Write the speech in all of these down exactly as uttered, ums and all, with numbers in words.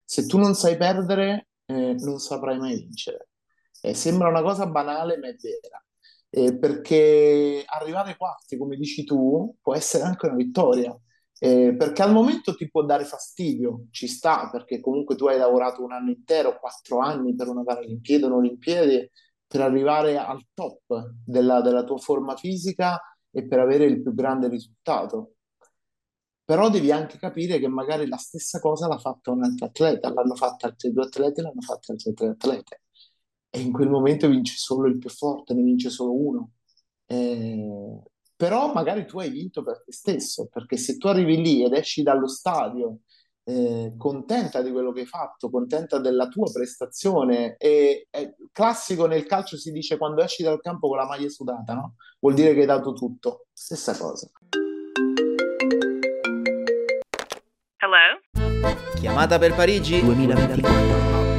Se tu non sai perdere, eh, non saprai mai vincere. Eh, sembra una cosa banale, ma è vera. Eh, perché arrivare quarti, come dici tu, può essere anche una vittoria. Eh, perché al momento ti può dare fastidio, ci sta, perché comunque tu hai lavorato un anno intero, quattro anni per una Paralimpiade, un'Olimpiade, per arrivare al top della, della tua forma fisica e per avere il più grande risultato. Però devi anche capire che magari la stessa cosa l'ha fatta un altro atleta, l'hanno fatta altri due atleti, l'hanno fatta altri tre atlete. E in quel momento vince solo il più forte, ne vince solo uno. Eh, Però magari tu hai vinto per te stesso, perché se tu arrivi lì ed esci dallo stadio eh, contenta di quello che hai fatto, contenta della tua prestazione, e è classico nel calcio si dice quando esci dal campo con la maglia sudata, no? Vuol dire che hai dato tutto. Stessa cosa. Hello? Chiamata per Parigi duemilaventiquattro.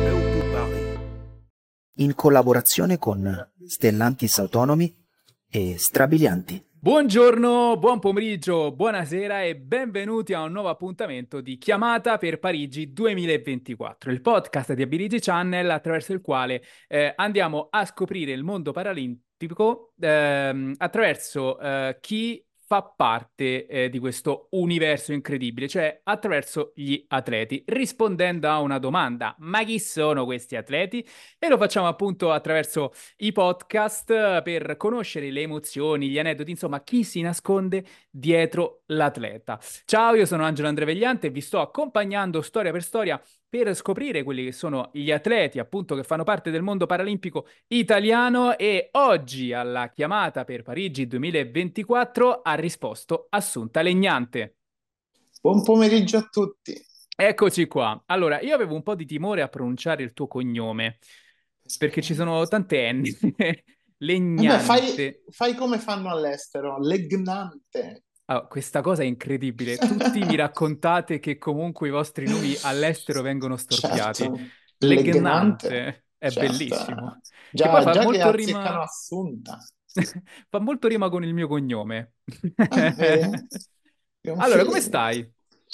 In collaborazione con Stellantis Autonomi e Strabilianti. Buongiorno, buon pomeriggio, buonasera e benvenuti a un nuovo appuntamento di Chiamata per Parigi duemilaventiquattro, il podcast di Ability Channel attraverso il quale eh, andiamo a scoprire il mondo paralimpico ehm, attraverso eh, chi fa parte eh, di questo universo incredibile, cioè attraverso gli atleti, rispondendo a una domanda: ma chi sono questi atleti? E lo facciamo appunto attraverso i podcast eh, per conoscere le emozioni, gli aneddoti, insomma, chi si nasconde dietro l'atleta. Ciao, io sono Angelo Andrea Vegliante e vi sto accompagnando storia per storia per scoprire quelli che sono gli atleti, appunto, che fanno parte del mondo paralimpico italiano, e oggi alla chiamata per Parigi duemilaventiquattro ha risposto Assunta Legnante. Buon pomeriggio a tutti. Eccoci qua. Allora, io avevo un po' di timore a pronunciare il tuo cognome, perché ci sono tante N. Vabbè, fai, Legnante. fai come fanno all'estero, legnante. Ah, questa cosa è incredibile. Tutti mi raccontate che comunque i vostri nomi all'estero vengono storpiati. Certo, legnante, Legnante è certo. bellissimo. Che poi Già, fa già che molto azzeccano rima... Assunta. fa molto rima con il mio cognome. Ah, vedi? È un Allora, come feeling. stai?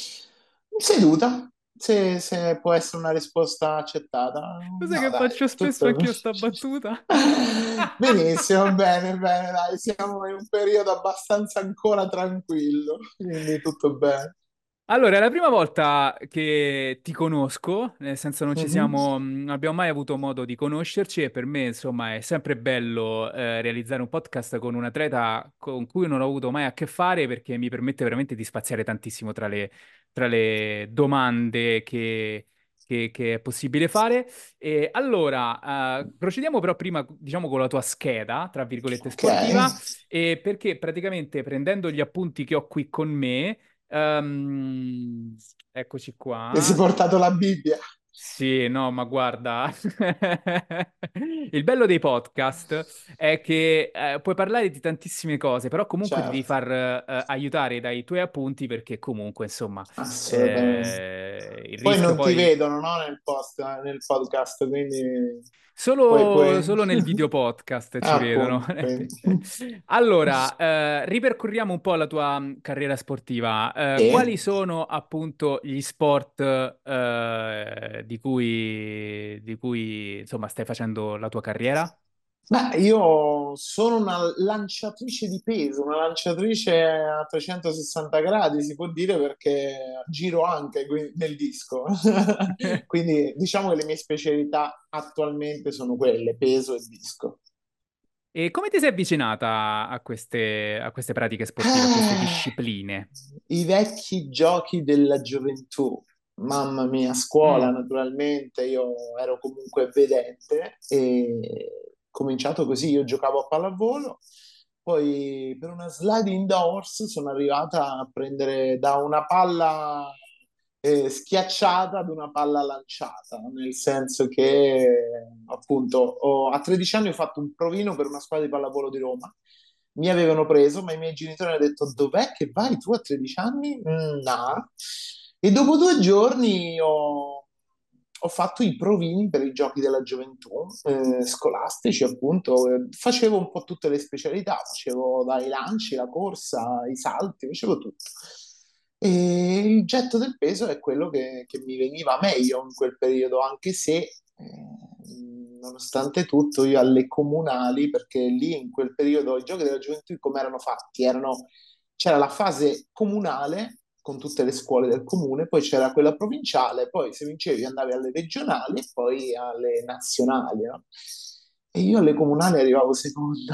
Seduta, se, se può essere una risposta accettata. Cos'è No, che dai, faccio spesso tutto bene. anch'io sta battuta? Benissimo, bene, bene, dai, siamo in un periodo abbastanza ancora tranquillo, quindi tutto bene. Allora, è la prima volta che ti conosco, nel senso non ci Mhm. siamo, non abbiamo mai avuto modo di conoscerci, e per me, insomma, è sempre bello eh, realizzare un podcast con un atleta con cui non ho avuto mai a che fare, perché mi permette veramente di spaziare tantissimo tra le, tra le domande che, che- che è possibile fare. E allora, eh, procediamo però prima, diciamo, con la tua scheda, tra virgolette, Ok, sportiva, e perché praticamente prendendo gli appunti che ho qui con me. Ehm, eccoci ti sei qua. portato la Bibbia. Sì, no, ma guarda, il bello dei podcast è che eh, puoi parlare di tantissime cose, però comunque ti devi Certo, far eh, aiutare dai tuoi appunti, perché comunque, insomma, assolutamente. eh, il Poi rischio non ti poi... vedono, no, nel post, nel podcast, quindi puoi, Solo, puoi... solo nel video podcast ci Ah, vedono. appunto, quindi. Allora, eh, ripercorriamo un po' la tua mh, carriera sportiva. Eh, quali Sì. sono appunto gli sport eh, di cui, di cui insomma stai facendo la tua carriera? Beh, io sono una lanciatrice di peso, una lanciatrice a trecentosessanta gradi, si può dire, perché giro anche qui nel disco. Quindi diciamo che le mie specialità attualmente sono quelle, peso e disco. E come ti sei avvicinata a queste, a queste pratiche sportive, a queste Eh, discipline? I vecchi giochi della gioventù. Mamma mia, a scuola Mm. naturalmente io ero comunque vedente e ho cominciato così, io giocavo a pallavolo, poi per una sliding doors sono arrivata a prendere da una palla eh, schiacciata ad una palla lanciata, nel senso che appunto ho- a tredici anni ho fatto un provino per una squadra di pallavolo di Roma, mi avevano preso, ma i miei genitori hanno detto: dov'è che vai tu a tredici anni? Mm, no. E dopo due giorni ho, ho fatto i provini per i giochi della gioventù, eh, scolastici appunto. Eh, facevo un po' tutte le specialità, facevo dai lanci, la corsa, i salti, facevo tutto. E il getto del peso è quello che, che mi veniva meglio in quel periodo, anche se, eh, nonostante tutto, io alle comunali, perché lì in quel periodo i giochi della gioventù come erano fatti? Erano, c'era la fase comunale con tutte le scuole del comune, poi c'era quella provinciale, poi se vincevi andavi alle regionali e poi alle nazionali, no? E io alle comunali arrivavo seconda.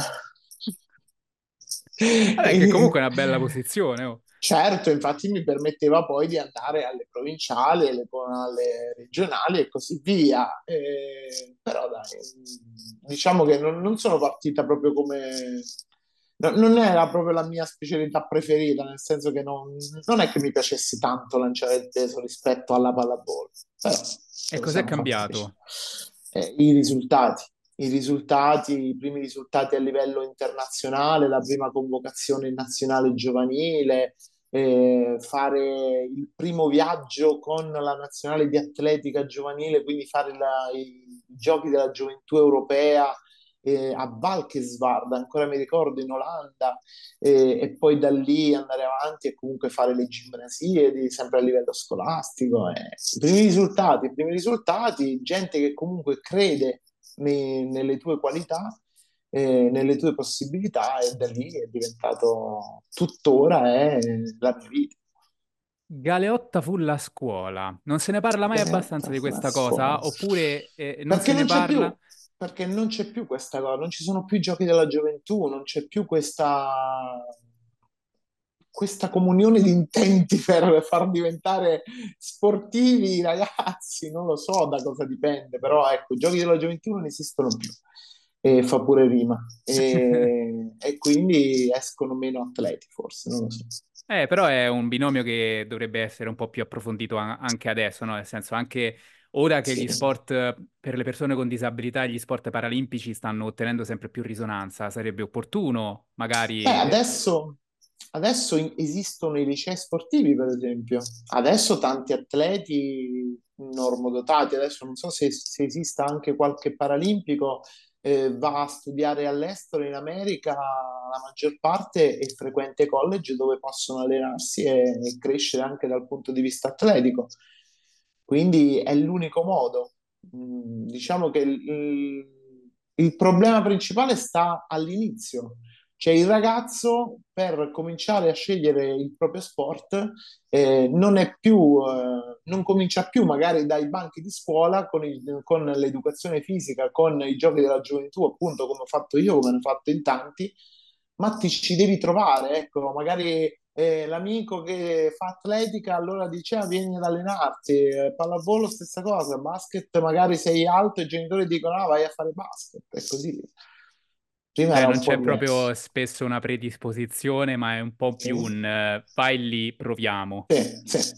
Vabbè, che E- comunque è una bella posizione, oh. Certo, infatti mi permetteva poi di andare alle provinciali, alle, alle regionali e così via. Eh, però dai, diciamo che non, non sono partita proprio come... no- non era proprio la mia specialità preferita, nel senso che non, non è che mi piacesse tanto lanciare il peso rispetto alla pallavolo, però E ce lo cos'è siamo fatti piacere. cambiato? Eh, i risultati, i risultati, i primi risultati a livello internazionale, la prima convocazione in nazionale giovanile, eh, fare il primo viaggio con la nazionale di atletica giovanile, quindi fare la- i, i giochi della gioventù europea eh, a Valkenswaard, ancora mi ricordo, in Olanda, eh, e poi da lì andare avanti e comunque fare le gimnasiadi, sempre a livello scolastico. eh. I primi risultati, i primi risultati, gente che comunque crede nei- nelle tue qualità, eh, nelle tue possibilità, e da lì è diventato tuttora è la mia vita. Galeotta fu la scuola. Non se ne parla mai abbastanza Galeotta di fu la questa scuola. cosa, oppure eh, non Perché se ne non c'è parla? più, perché non c'è più questa cosa, non ci sono più i giochi della gioventù, non c'è più questa, questa comunione di intenti per far diventare sportivi i ragazzi, non lo so da cosa dipende, però ecco, i giochi della gioventù non esistono più, e fa pure rima, e, e quindi escono meno atleti forse, non lo so. Eh, però è un binomio che dovrebbe essere un po' più approfondito a- anche adesso, no? Nel senso, anche ora che Sì. gli sport eh, per le persone con disabilità e gli sport paralimpici stanno ottenendo sempre più risonanza, sarebbe opportuno, Beh, magari... eh, adesso, adesso in- esistono i licei sportivi, per esempio. Adesso tanti atleti normodotati, adesso non so se, se esista anche qualche paralimpico, eh, va a studiare all'estero in America, la maggior parte, e frequenta i college dove possono allenarsi e, e crescere anche dal punto di vista atletico. Quindi è l'unico modo. Mm, diciamo che il, il problema principale sta all'inizio, cioè il ragazzo per cominciare a scegliere il proprio sport eh, non è più, eh, non comincia più magari dai banchi di scuola con, il- con l'educazione fisica, con i giochi della gioventù, appunto come ho fatto io, come hanno fatto in tanti, ma ti ci devi trovare, ecco, magari eh, l'amico che fa atletica allora dice ah, vieni ad allenarti, eh, pallavolo stessa cosa, basket magari sei alto e i genitori dicono ah, vai a fare basket, è così. Prima Cioè, era non un po' c'è diverso. proprio spesso una predisposizione, ma è un po' più Sì, un eh, vai lì, proviamo. sì, sì.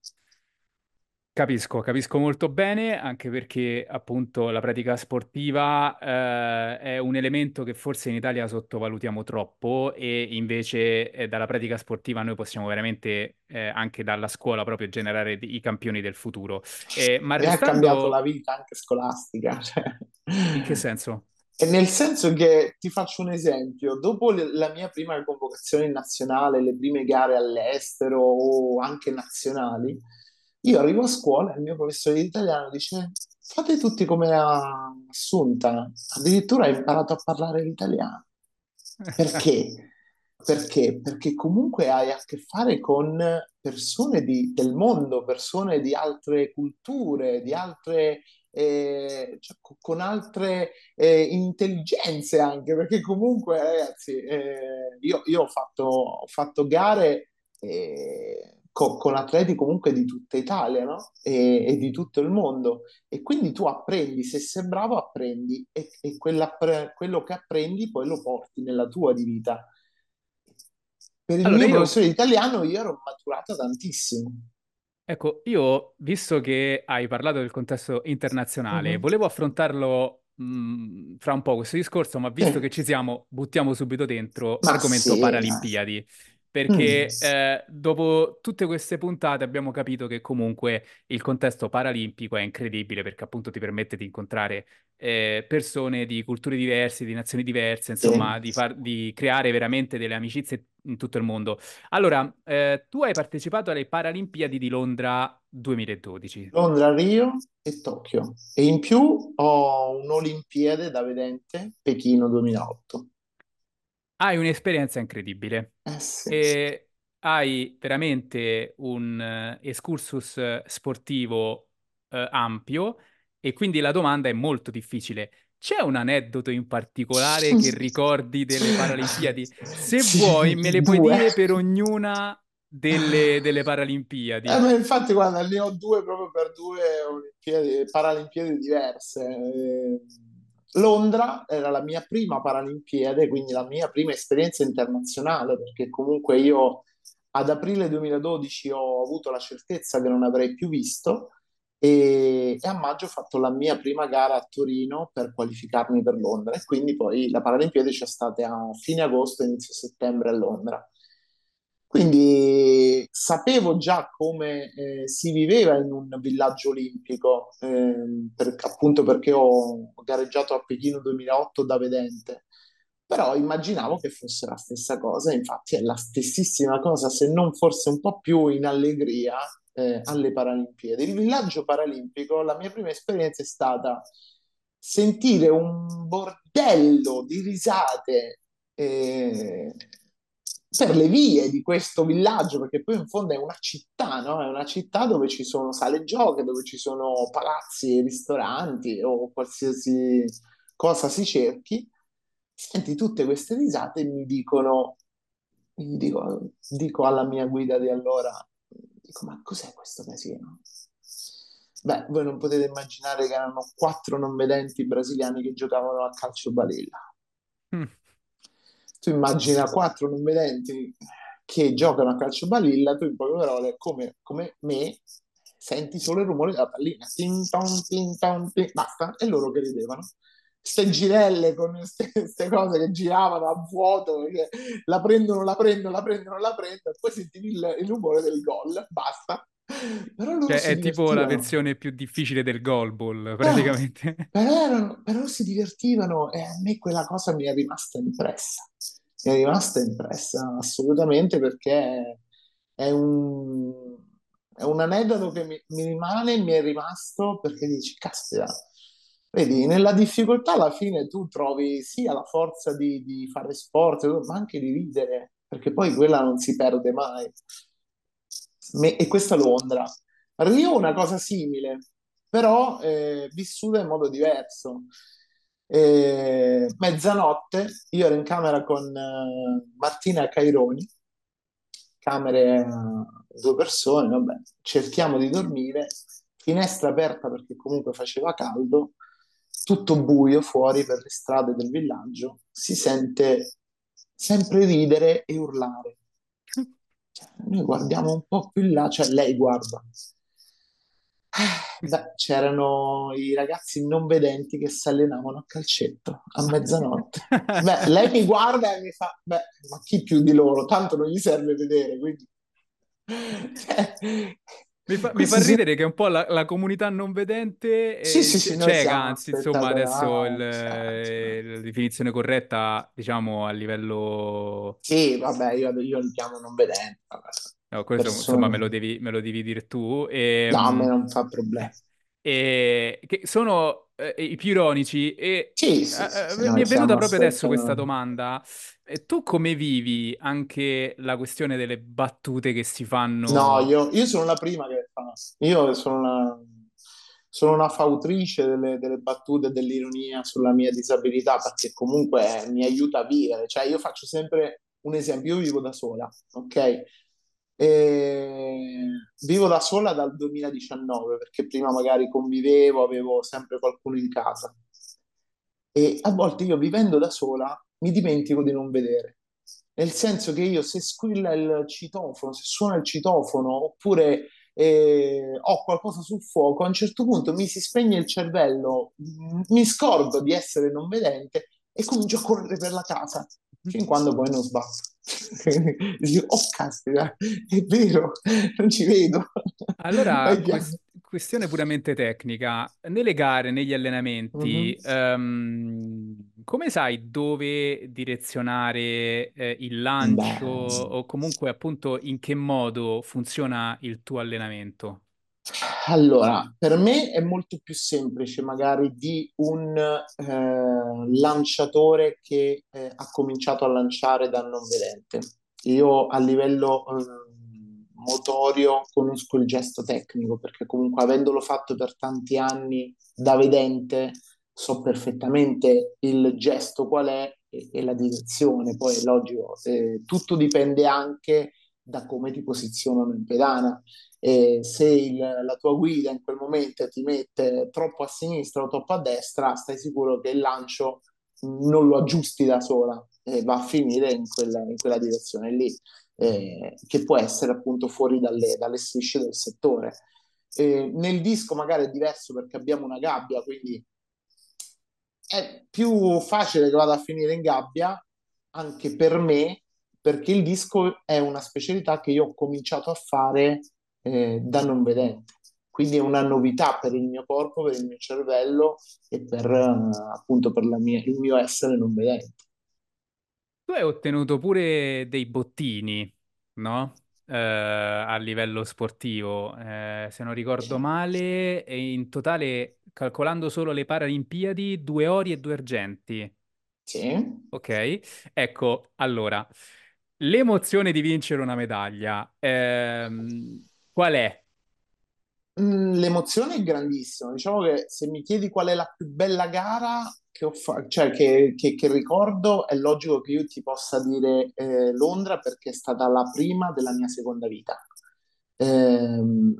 Capisco, capisco molto bene, anche perché appunto la pratica sportiva eh, è un elemento che forse in Italia sottovalutiamo troppo e invece eh, dalla pratica sportiva noi possiamo veramente eh, anche dalla scuola proprio generare i campioni del futuro. Eh, ma Mi ha cambiato la restando, vita anche scolastica. Cioè. in che senso? E nel senso che ti faccio un esempio, dopo le- la mia prima convocazione in nazionale, le prime gare all'estero o anche nazionali, io arrivo a scuola e il mio professore di italiano dice: Fate tutti come a Assunta, addirittura hai imparato a parlare l'italiano. Perché? Perché? Perché comunque hai a che fare con persone di- del mondo, persone di altre culture, di altre, eh, cioè, co- con altre eh, intelligenze anche, perché comunque, ragazzi, eh, io, io ho fatto, ho fatto gare eh, co- con atleti comunque di tutta Italia, no? E, e di tutto il mondo. E quindi tu apprendi, se sei bravo apprendi e, e quell'appre- quello che apprendi poi lo porti nella tua di vita. Per il Allora mio io professore di italiano io ero maturato tantissimo. ecco, io, visto che hai parlato del contesto internazionale, Mhm. volevo affrontarlo mh, fra un po' questo discorso, ma visto che Sì. ci siamo, buttiamo subito dentro Ma argomento sì, ma Paralimpiadi. Mm. perché eh, dopo tutte queste puntate abbiamo capito che comunque il contesto paralimpico è incredibile perché appunto ti permette di incontrare eh, persone di culture diverse, di nazioni diverse, Sì. insomma, di, far- di creare veramente delle amicizie in tutto il mondo. Allora, eh, tu hai partecipato alle Paralimpiadi di Londra duemiladodici. Londra, Rio e Tokyo. E in più ho un'Olimpiade da vedente, Pechino duemilaotto. Hai un'esperienza incredibile Eh sì. e hai veramente un eh, excursus eh, sportivo eh, ampio e quindi la domanda è molto difficile. C'è un aneddoto in particolare che ricordi delle Paralimpiadi? Se vuoi, me le puoi Due. dire per ognuna delle, delle Eh, Paralimpiadi. ma infatti, guarda, ne ho due proprio per due Olimpiadi, Paralimpiadi diverse. Eh, Londra era la mia prima Paralimpiade, quindi la mia prima esperienza internazionale, perché comunque io ad aprile duemiladodici ho avuto la certezza che non avrei più visto e, e a maggio ho fatto la mia prima gara a Torino per qualificarmi per Londra e quindi poi la Paralimpiade c'è stata a fine agosto, inizio settembre a Londra. Quindi sapevo già come eh, si viveva in un villaggio olimpico, ehm, per- appunto perché ho gareggiato a Pechino duemilaotto da vedente, però immaginavo che fosse la stessa cosa, infatti è la stessissima cosa, se non forse un po' più in allegria, eh, alle Paralimpiadi. Il villaggio paralimpico, la mia prima esperienza è stata sentire un bordello di risate eh, per le vie di questo villaggio, perché poi in fondo è una città, no? È una città dove ci sono sale giochi, dove ci sono palazzi, ristoranti o qualsiasi cosa si cerchi. Senti tutte queste risate e mi dicono, mi dico, dico alla mia guida di allora, dico, ma cos'è questo casino? Beh, voi non potete immaginare che erano quattro non vedenti brasiliani che giocavano a calcio balilla. Mm. Tu immagina quattro non vedenti che giocano a calcio balilla, tu in poche parole, come, come me, senti solo il rumore della pallina, tin ton, tin ton, tin, basta, e loro che ridevano. Ste girelle con queste cose che giravano a vuoto, che la prendono, la prendono, la prendono, la prendono, e poi senti il, il rumore del gol, basta. Però loro Cioè, si è tipo la divertivano. versione più difficile del goal ball, No, praticamente. però, erano- però si divertivano e a me quella cosa mi è rimasta impressa. Mi è rimasta impressa assolutamente perché è un, è un aneddoto che mi, mi rimane e mi è rimasto perché dici, caspita, vedi, nella difficoltà alla fine tu trovi sia la forza di, di fare sport, ma anche di ridere, perché poi quella non si perde mai. Me- e questa è Londra. Rio è una cosa simile, però eh, vissuta in modo diverso. Eh, mezzanotte, io ero in camera con eh, Martina Caironi, camere a due persone, vabbè, cerchiamo di dormire, finestra aperta perché comunque faceva caldo, tutto buio fuori per le strade del villaggio, si sente sempre ridere e urlare. Cioè, noi guardiamo un po' più in là, cioè lei guarda. Beh, c'erano i ragazzi non vedenti che si allenavano a calcetto a mezzanotte. Beh, lei mi guarda e mi fa, beh, ma chi più di loro? Tanto non gli serve vedere, quindi... Cioè, Mi fa, mi fa questi sono... ridere che un po' la, la comunità non vedente, Sì, eh, sì, sì, ce- noi cieca, siamo anzi, insomma, adesso il, spettacolari. Cioè, cioè. eh, la definizione corretta, diciamo, a livello... Sì, vabbè, io, io li chiamo non vedenti, vabbè. No, questo, insomma, me lo Persone... devi, me lo devi dire tu. No, a me E, non fa problema. e- che sono eh, i più ironici e Sì, sì, sì, eh, sì, eh, mi noi è venuta siamo proprio adesso questa spettacolari. domanda. E tu come vivi anche la questione delle battute che si No, fanno? io, io sono la prima che fa. Io sono una, sono una fautrice delle, delle battute e dell'ironia sulla mia disabilità perché comunque mi aiuta a vivere. Cioè, io faccio sempre un esempio. Io vivo da sola, ok? E vivo da sola dal duemiladiciannove perché prima magari convivevo, avevo sempre qualcuno in casa. E a volte io vivendo da sola mi dimentico di non vedere. Nel senso che io se squilla il citofono, se suona il citofono, oppure eh, ho qualcosa sul fuoco, a un certo punto mi si spegne il cervello, m- mi scordo di essere non vedente e comincio a correre per la casa, fin quando poi non sbatto. Dici, oh caspita, è vero, non ci vedo. Allora, Vai piano. ques- questione puramente tecnica. Nelle gare, negli Mhm. allenamenti, ehm, come sai dove direzionare, eh, il lancio Beh, o comunque appunto in che modo funziona il tuo allenamento? allora, per me è molto più semplice magari di un eh, lanciatore che eh, ha cominciato a lanciare da non vedente. Io a livello eh, motorio conosco il gesto tecnico perché comunque avendolo fatto per tanti anni da vedente so perfettamente il gesto qual è e, e la direzione. Poi è logico, eh, tutto dipende anche da come ti posizionano in pedana e se il- la tua guida in quel momento ti mette troppo a sinistra o troppo a destra, stai sicuro che il lancio non lo aggiusti da sola e va a finire in quella, in quella direzione lì, eh, che può essere appunto fuori dalle, dalle strisce del settore. Eh, nel disco magari è diverso perché abbiamo una gabbia, quindi è più facile che vada a finire in gabbia anche per me, perché il disco è una specialità che io ho cominciato a fare eh, da non vedente. Quindi è una novità per il mio corpo, per il mio cervello e per eh, appunto per la mia- il mio essere non vedente. Tu hai ottenuto pure dei bottini, no? Eh, a livello sportivo. Eh, se non ricordo male, e in totale, calcolando solo le Paralimpiadi, due ori e due argenti. Sì. Ok? Ecco, allora, l'emozione di vincere una medaglia, ehm, qual è? Mm, L'emozione è grandissima. Diciamo che se mi chiedi qual è la più bella gara che ho fa- cioè che, che- che ricordo, è logico che io ti possa dire eh, Londra perché è stata la prima della mia seconda vita. Ehm,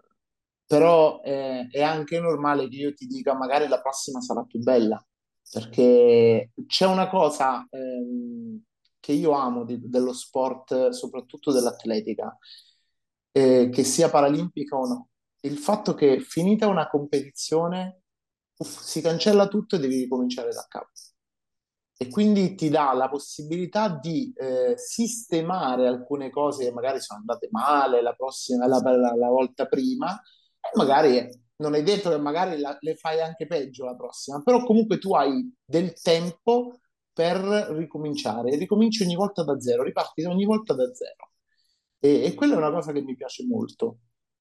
Però eh, è anche normale che io ti dica magari la prossima sarà più bella, perché c'è una cosa ehm, che io amo di- dello sport, soprattutto dell'atletica, eh, che sia paralimpica o no, il fatto che finita una competizione, uff, si cancella tutto e devi ricominciare da capo. E quindi ti dà la possibilità di eh, sistemare alcune cose che magari sono andate male la prossima, la, la- la volta prima, e magari non è detto che magari la- le fai anche peggio la prossima, però comunque tu hai del tempo per ricominciare, ricominci ogni volta da zero, riparti ogni volta da zero. E, e quella è una cosa che mi piace molto.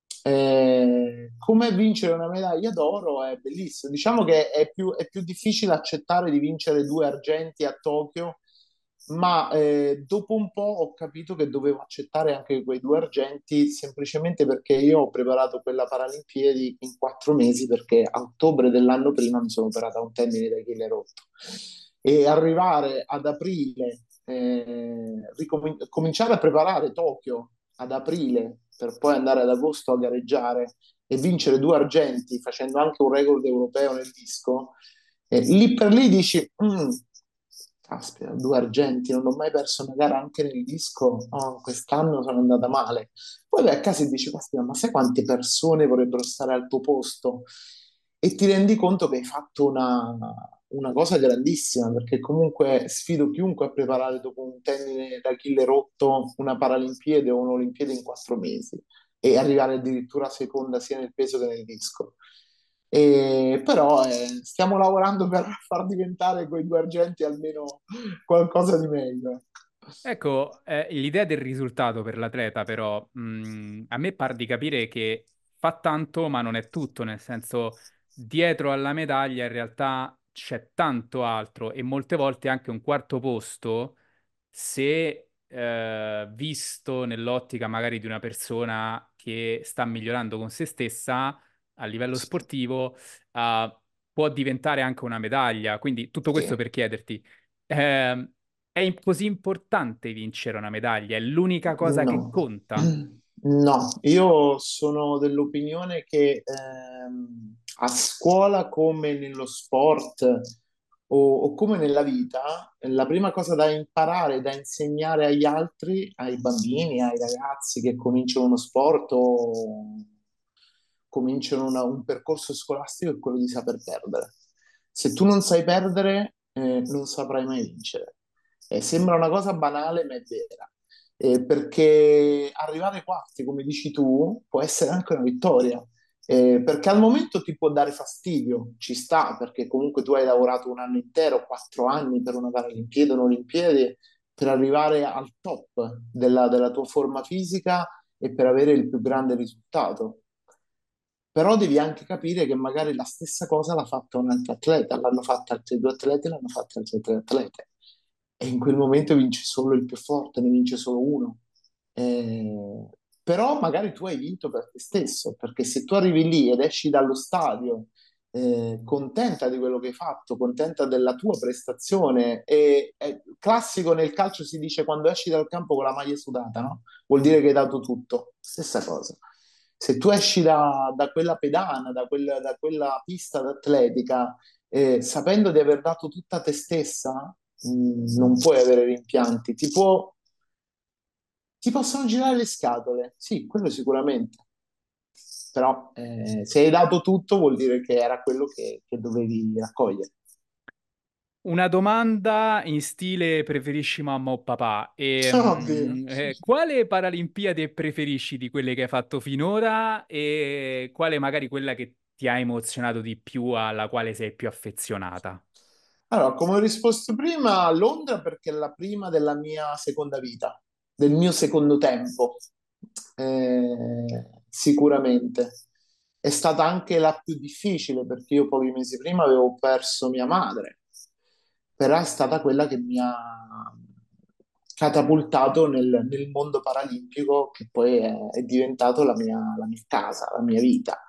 Eh, come vincere una medaglia d'oro è bellissimo. Diciamo che è più, è più difficile accettare di vincere due argenti a Tokyo, ma eh, dopo un po' ho capito che dovevo accettare anche quei due argenti semplicemente perché io ho preparato quella Paralimpiadi in quattro mesi perché a ottobre dell'anno prima mi sono operata un tendine d'Achille rotto. E arrivare ad aprile, eh, ricom- cominciare a preparare Tokyo ad aprile per poi andare ad agosto a gareggiare e vincere due argenti facendo anche un record europeo nel disco, eh, lì per lì dici, "Mm, caspita, due argenti, non ho mai perso una gara anche nel disco, oh, quest'anno sono andata male. Poi vai a casa e dici, caspita, ma sai quante persone vorrebbero stare al tuo posto? E ti rendi conto che hai fatto una, una cosa grandissima, perché comunque sfido chiunque a preparare dopo un tendine d'Achille rotto una Paralimpiade o un'Olimpiade in quattro mesi e arrivare addirittura seconda sia nel peso che nel disco. E, però eh, stiamo lavorando per far diventare quei due argenti almeno qualcosa di meglio. Ecco, eh, l'idea del risultato per l'atleta, però, mh, a me par di capire che fa tanto, ma non è tutto, nel senso, dietro alla medaglia in realtà c'è tanto altro e molte volte anche un quarto posto, se eh, visto nell'ottica magari di una persona che sta migliorando con se stessa a livello Sì, sportivo, eh, può diventare anche una medaglia. Quindi tutto questo sì. per chiederti. ehm, è im- così importante vincere una medaglia? È l'unica cosa che No, conta? no, io sono dell'opinione che ehm, a scuola come nello sport o, o come nella vita, la prima cosa da imparare, da insegnare agli altri, ai bambini, ai ragazzi che cominciano uno sport o cominciano una- un percorso scolastico è quello di saper perdere. Se tu non sai perdere, eh, non saprai mai vincere. Eh, sembra una cosa banale, ma è vera. Eh, perché arrivare ai quarti, come dici tu, può essere anche una vittoria. Eh, perché al momento ti può dare fastidio, ci sta, perché comunque tu hai lavorato un anno intero, quattro anni per una Paralimpiade, un'Olimpiade, per arrivare al top della, della tua forma fisica e per avere il più grande risultato. Però devi anche capire che magari la stessa cosa l'ha fatta un altro atleta, l'hanno fatta altri due atleti, l'hanno fatta altri tre atlete. E in quel momento vince solo il più forte, ne vince solo uno. Eh, Però magari tu hai vinto per te stesso, perché se tu arrivi lì ed esci dallo stadio eh, contenta di quello che hai fatto, contenta della tua prestazione, e è classico nel calcio si dice quando esci dal campo con la maglia sudata, no? Vuol dire che hai dato tutto. Stessa cosa. Se tu esci da, da quella pedana, da, quel- da quella pista d'atletica, eh, sapendo di aver dato tutta te stessa, mh, non puoi avere rimpianti. Ti può- ti possono girare le scatole, sì, quello sicuramente. Però eh, se hai dato tutto vuol dire che era quello che, che dovevi raccogliere. Una domanda in stile preferisci mamma o papà? Oddio. Ehm, eh, quale Paralimpiade preferisci di quelle che hai fatto finora e quale magari quella che ti ha emozionato di più, alla quale sei più affezionata? Allora, come ho risposto prima, Londra perché è la prima della mia seconda vita, del mio secondo tempo. Eh, sicuramente. È stata anche la più difficile perché io pochi mesi prima avevo perso mia madre, però è stata quella che mi ha catapultato nel, nel mondo paralimpico che poi è, è diventato la mia, la mia casa, la mia vita.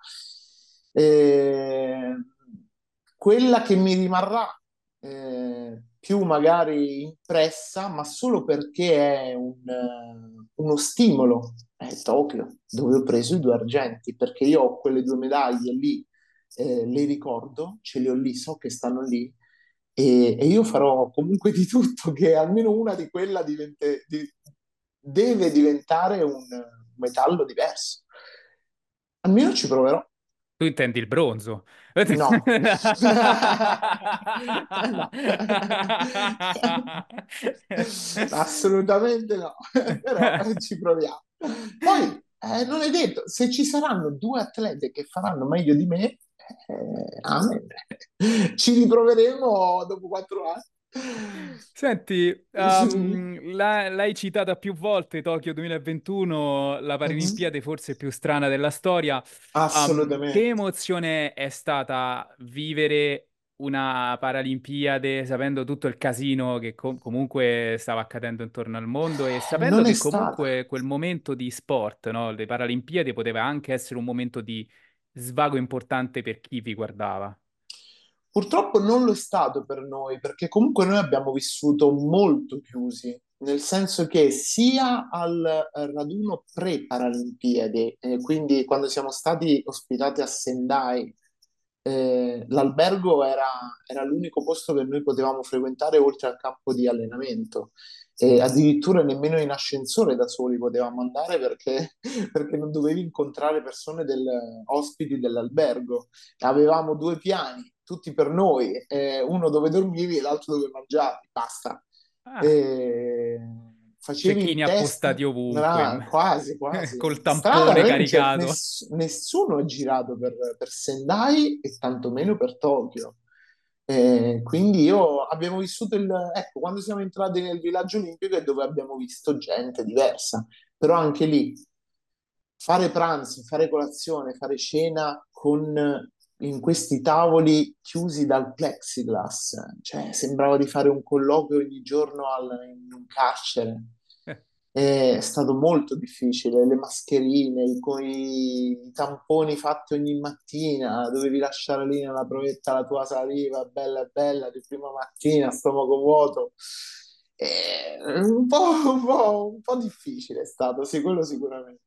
Eh, Quella che mi rimarrà eh, più magari impressa, ma solo perché è un, eh, uno stimolo, è Tokyo, dove ho preso i due argenti, perché io ho quelle due medaglie lì, eh, le ricordo, ce le ho lì, so che stanno lì, e, e io farò comunque di tutto che almeno una di quella divente- di- deve diventare un metallo diverso. Almeno ci proverò. Tu intendi il bronzo? No. No. Assolutamente no. Però eh, ci proviamo. Poi eh, non è detto, se ci saranno due atlete che faranno meglio di me, eh, amen. Ci riproveremo dopo quattro anni. Senti, Sì. um, la- l'hai citata più volte, Tokyo duemilaventuno, la Mhm. Paralimpiade forse più strana della storia. Um, che Assolutamente. emozione è stata vivere una Paralimpiade sapendo tutto il casino che com- comunque stava accadendo intorno al mondo e sapendo Non è che stata. comunque quel momento di sport, no, le Paralimpiadi poteva anche essere un momento di svago importante per chi vi guardava. Purtroppo non lo è stato per noi, perché comunque noi abbiamo vissuto molto chiusi, nel senso che sia al eh, raduno pre-Paralimpiadi, eh, quindi quando siamo stati ospitati a Sendai, eh, l'albergo era, era l'unico posto che noi potevamo frequentare oltre al campo di allenamento. E addirittura nemmeno in ascensore da soli potevamo andare perché, perché non dovevi incontrare persone del, ospiti dell'albergo. Avevamo due piani, tutti per noi, eh, uno dove dormivi e l'altro dove mangiavi, basta. Ah, E facevi il cecchini test, appostati ovunque, ah, quasi, quasi. col Strada, tampone noi non c'è- caricato. ness- nessuno è girato per, per Sendai e tantomeno per Tokyo. Eh, quindi io abbiamo vissuto il, ecco, quando siamo entrati nel villaggio olimpico è dove abbiamo visto gente diversa, però anche lì fare pranzo, fare colazione, fare cena con in questi tavoli chiusi dal plexiglass, cioè sembrava di fare un colloquio ogni giorno al- in un carcere. È stato molto difficile, le mascherine, i, coi- i tamponi fatti ogni mattina, dovevi lasciare lì nella provetta la tua saliva, bella bella, di prima mattina, stomaco vuoto. Eh, un po', un po', un po' difficile è stato, sì, quello sicuramente.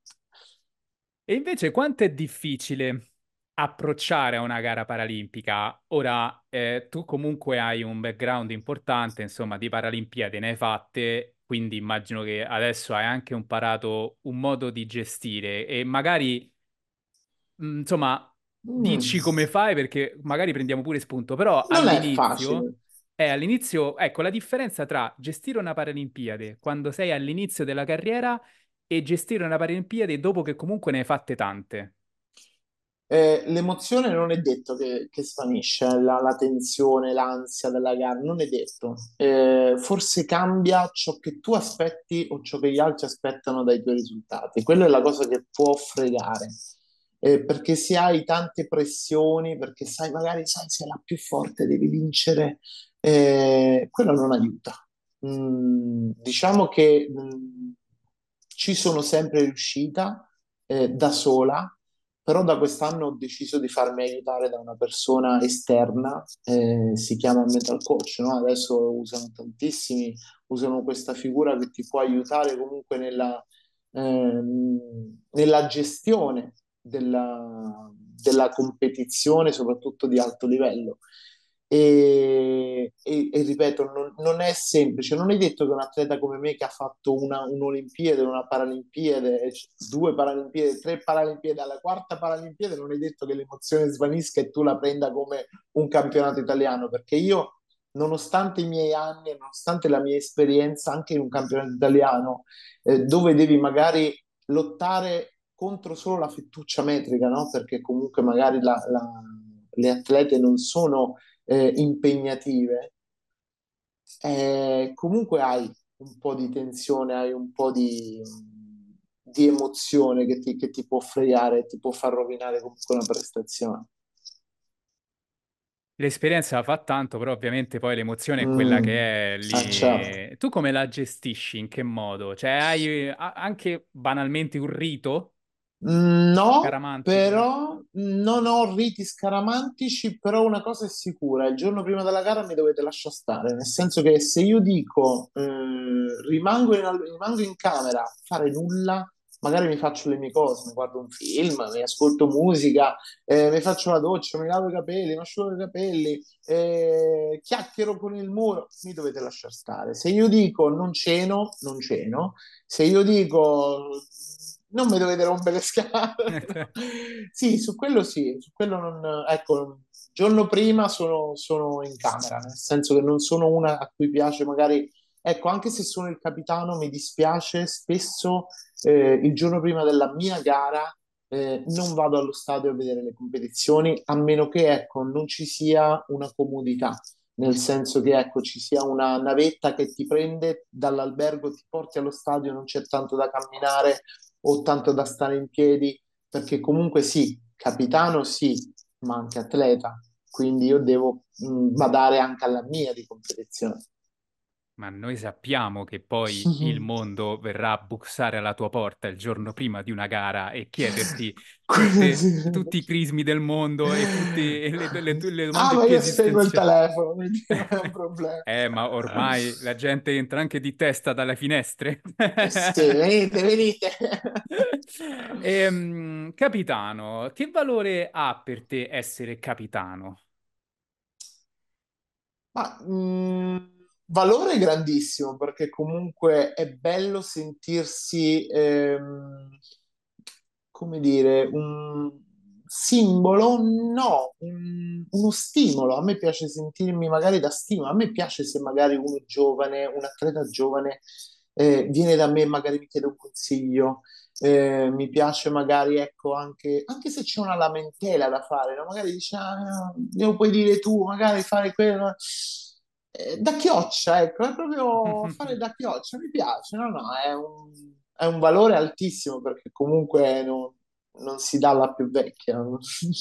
E invece quanto è difficile approcciare a una gara paralimpica? Ora, eh, tu comunque hai un background importante, insomma, di Paralimpiadi ne hai fatte, quindi immagino che adesso hai anche imparato un modo di gestire e magari, mh, insomma, Mm. dici come fai perché magari prendiamo pure spunto, però Non è all'inizio facile. è all'inizio, ecco, la differenza tra gestire una Paralimpiade quando sei all'inizio della carriera e gestire una Paralimpiade dopo che comunque ne hai fatte tante. Eh, l'emozione non è detto che, che svanisce, eh, la, la tensione, l'ansia della gara, non è detto. Eh, forse cambia ciò che tu aspetti o ciò che gli altri aspettano dai tuoi risultati. Quella è la cosa che può fregare. Eh, perché se hai tante pressioni, perché sai, magari sai, sei la più forte, devi vincere, eh, quello non aiuta. Mm, diciamo che mm, ci sono sempre riuscita eh, da sola, però da quest'anno ho deciso di farmi aiutare da una persona esterna, eh, si chiama mental coach, no? Adesso usano tantissimi, usano questa figura che ti può aiutare comunque nella, ehm, nella gestione della, della competizione, soprattutto di alto livello. E, e- e ripeto, non, non è semplice, non è detto che un atleta come me che ha fatto una, un'Olimpiade, una Paralimpiade, e c- due Paralimpiadi, tre Paralimpiadi, alla quarta Paralimpiade non è detto che l'emozione svanisca e tu la prenda come un campionato italiano, perché io, nonostante i miei anni e nonostante la mia esperienza anche in un campionato italiano, eh, dove devi magari lottare contro solo la fettuccia metrica, no? Perché comunque magari la- la- le atlete non sono eh, impegnative, eh, comunque hai un po' di tensione, hai un po' di, di emozione che ti, che ti può fregare, ti può far rovinare comunque una prestazione. L'esperienza fa tanto, però ovviamente poi l'emozione è quella Mm, che è ah, certo. lì. Tu come la gestisci? In che modo? Cioè, hai a- anche banalmente un rito No, scaramantico? però non ho riti scaramantici, però una cosa è sicura, il giorno prima della gara mi dovete lasciare stare, nel senso che se io dico eh, rimango in, rimango in camera a fare nulla, magari mi faccio le mie cose, mi guardo un film, mi ascolto musica, eh, mi faccio la doccia, mi lavo i capelli, mi asciugo i capelli, eh, chiacchiero con il muro, mi dovete lasciare stare. Se io dico non ceno, non ceno. Se io dico non mi dovete rompere le scatole, sì, su quello sì, su quello non, ecco, il giorno prima sono, sono in camera, nel senso che non sono una a cui piace magari, ecco, anche se sono il capitano, mi dispiace spesso eh, il giorno prima della mia gara eh, non vado allo stadio a vedere le competizioni, a meno che, ecco, non ci sia una comodità nel senso che ecco, ci sia una navetta che ti prende dall'albergo, ti porti allo stadio, non c'è tanto da camminare o tanto da stare in piedi, perché comunque sì, capitano sì, ma anche atleta, quindi io devo mh, badare anche alla mia di competizione. Ma noi sappiamo che poi il mondo verrà a bussare alla tua porta il giorno prima di una gara e chiederti Quello tutte- sì. tutti i crismi del mondo e tutte le, le- le Ah, domande ma più io spengo il esistenziali. telefono, quindi non è un problema. Eh, ma ormai la gente entra anche di testa dalle finestre. Eh sì, venite, venite. Ehm, capitano, che valore ha per te essere capitano? Ma, mh, valore grandissimo perché comunque è bello sentirsi, ehm, come dire, un simbolo? No, un- uno stimolo. A me piace sentirmi magari da stimolo. A me piace se magari uno giovane, un atleta giovane, eh, viene da me e magari mi chiede un consiglio. Eh, mi piace magari, ecco, anche, anche se c'è una lamentela da fare, no? Magari dici, ah, glielo puoi dire tu, magari fare quello. Eh, da chioccia, ecco, è proprio fare da chioccia, mi piace, no, no, è un, è un valore altissimo perché comunque non, non si dà alla più vecchia. No?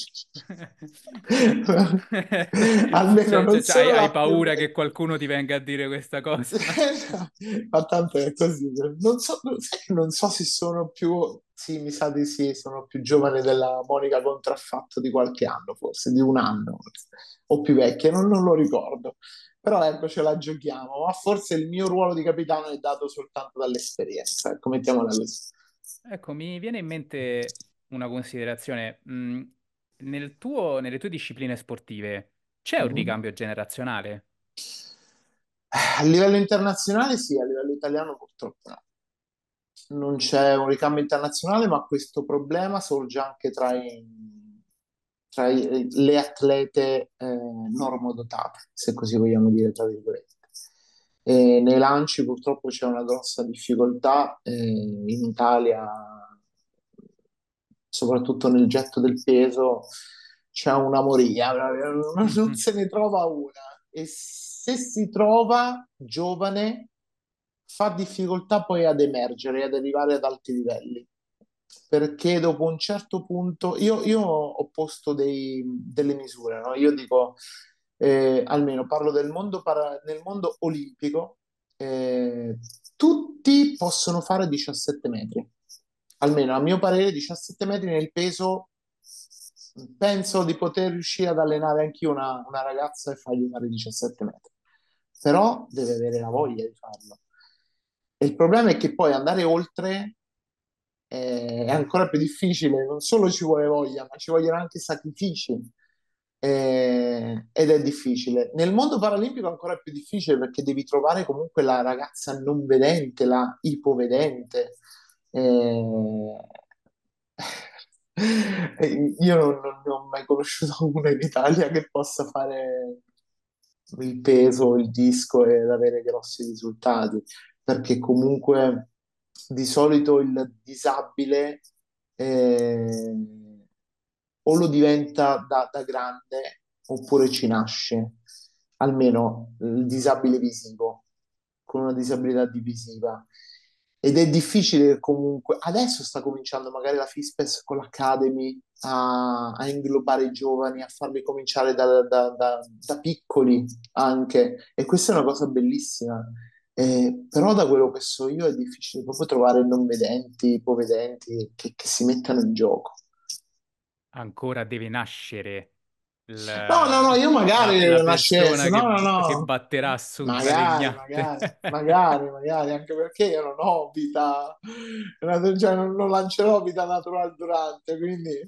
Almeno Cioè, non cioè, cioè, hai, solo hai la più paura che vecchia. qualcuno ti venga a dire questa cosa? Ma tanto è così. Non so, sai che non so se sono più, sì, mi sa di sì, sono più giovane della Monica Contraffatto di qualche anno, forse di un anno, forse, o più vecchia, non, non lo ricordo. Però ecco, ce la giochiamo. Ma forse il mio ruolo di capitano è dato soltanto dall'esperienza, ecco, mettiamola così. Ecco, mi viene in mente una considerazione. Mm, nel tuo- nelle tue discipline sportive c'è un Mhm. ricambio generazionale? A livello internazionale sì, a livello italiano purtroppo no. Non c'è un ricambio internazionale, ma questo problema sorge anche tra i, tra i- le atlete eh, normodotate, se così vogliamo dire, tra virgolette. E nei lanci purtroppo c'è una grossa difficoltà eh, in Italia, soprattutto nel getto del peso, c'è una moria, proprio, non non se ne trova una. E se si trova giovane, fa difficoltà poi ad emergere, ad arrivare ad alti livelli. Perché dopo un certo punto, io, io ho posto dei- delle misure, no? Io dico, eh, almeno parlo del mondo para- nel mondo olimpico, eh, tutti possono fare diciassette metri. Almeno a mio parere, diciassette metri nel peso, penso di poter riuscire ad allenare anch'io una, una ragazza e fargli fare diciassette metri. Però deve avere la voglia di farlo. E il problema è che poi andare oltre eh, è ancora più difficile, non solo ci vuole voglia, ma ci vogliono anche sacrifici. Eh, ed è difficile. Nel mondo paralimpico è ancora più difficile perché devi trovare comunque la ragazza non vedente, la ipovedente. Eh, io non, non ne ho mai conosciuto una in Italia che possa fare il peso, il disco ed avere grossi risultati, perché comunque di solito il disabile eh, o lo diventa da, da grande oppure ci nasce, almeno il disabile visivo, con una disabilità divisiva. Ed è difficile comunque, adesso sta cominciando magari la FISPES con l'Academy a, a inglobare i giovani, a farli cominciare da, da- da- da piccoli anche, e questa è una cosa bellissima. Eh, però da quello che so io è difficile proprio trovare non vedenti, ipovedenti che, che si mettano in gioco. Ancora deve nascere No, no, la, no, io magari la- la devo nascesse, persona no, che, no, che no, batterà assunta magari, Legnate. magari, magari, magari, anche perché io non ho vita, cioè non, non lancerò vita naturale durante, quindi...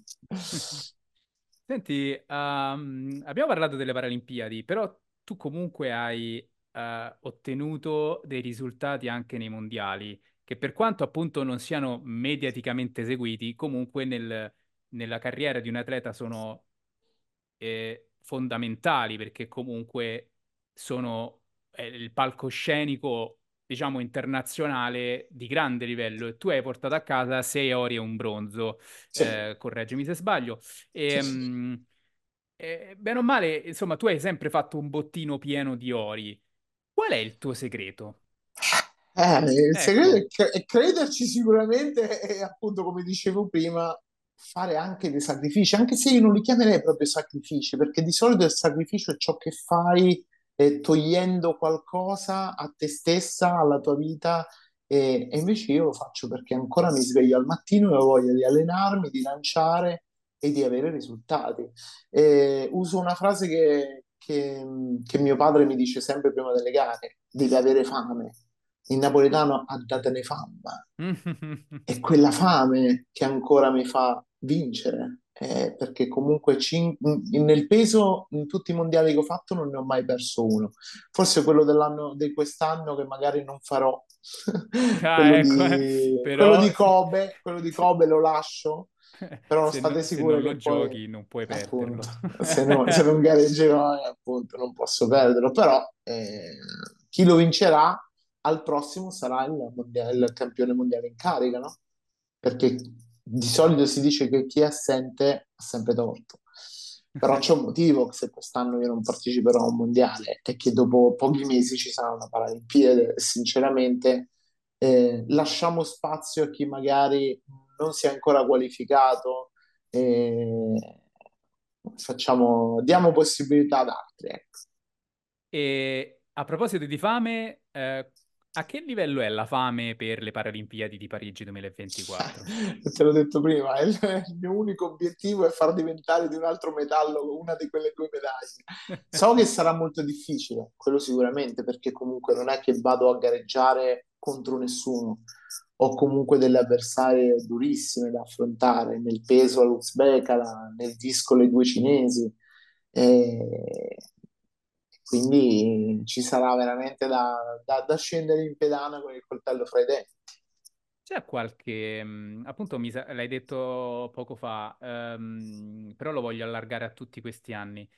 Senti, ehm, abbiamo parlato delle Paralimpiadi, però tu comunque hai eh, ottenuto dei risultati anche nei mondiali, che per quanto appunto non siano mediaticamente seguiti, comunque nel- nella carriera di un atleta sono eh, fondamentali, perché comunque sono eh, il palcoscenico, diciamo, internazionale di grande livello, e tu hai portato a casa sei ori e un bronzo, Sì, eh, correggimi se sbaglio. sì, E, sì. mh, eh, bene o male, insomma, tu hai sempre fatto un bottino pieno di ori. Qual è il tuo segreto? Eh, il segreto è, Ecco, cre- è crederci sicuramente e appunto, come dicevo prima, fare anche dei sacrifici, anche se io non li chiamerei proprio sacrifici, perché di solito il sacrificio è ciò che fai eh, togliendo qualcosa a te stessa, alla tua vita, e, e invece io lo faccio perché ancora mi sveglio al mattino e ho voglia di allenarmi, di lanciare e di avere risultati. E uso una frase che, che che mio padre mi dice sempre prima delle gare: devi avere fame. In napoletano ha datene fame. È quella fame che ancora mi fa vincere, eh, perché comunque cin- in- nel peso, in tutti i mondiali che ho fatto, non ne ho mai perso uno. Forse quello dell'anno di quest'anno che magari non farò, ah, quello ecco, eh, di, quello però di se, Kobe, quello di Kobe lo lascio, però se no- state se non sicure lo che poi, giochi non puoi appunto, perderlo. se, no- se non gareggerò, eh, appunto, non posso perderlo, però eh, chi lo vincerà al prossimo sarà il, mondia- il campione mondiale in carica, no? Perché di solito si dice che chi è assente ha sempre torto. Però c'è un motivo se quest'anno io non parteciperò a un mondiale, è che dopo pochi mesi ci sarà una Paralimpiade e sinceramente eh, lasciamo spazio a chi magari non si è ancora qualificato e facciamo, diamo possibilità ad altri, ecco. E a proposito di fame, eh, a che livello è la fame per le Paralimpiadi di Parigi duemilaventiquattro? Te l'ho detto prima, il, il mio unico obiettivo è far diventare di un altro metallo una di quelle due medaglie. So che sarà molto difficile, quello sicuramente, perché comunque non è che vado a gareggiare contro nessuno. Ho comunque delle avversarie durissime da affrontare, nel peso l'Uzbekala, nel disco le due cinesi. E quindi ci sarà veramente da, da- da scendere in pedana con il coltello fra i denti. C'è qualche, mh, appunto mi sa- l'hai detto poco fa, ehm, però lo voglio allargare a tutti questi anni.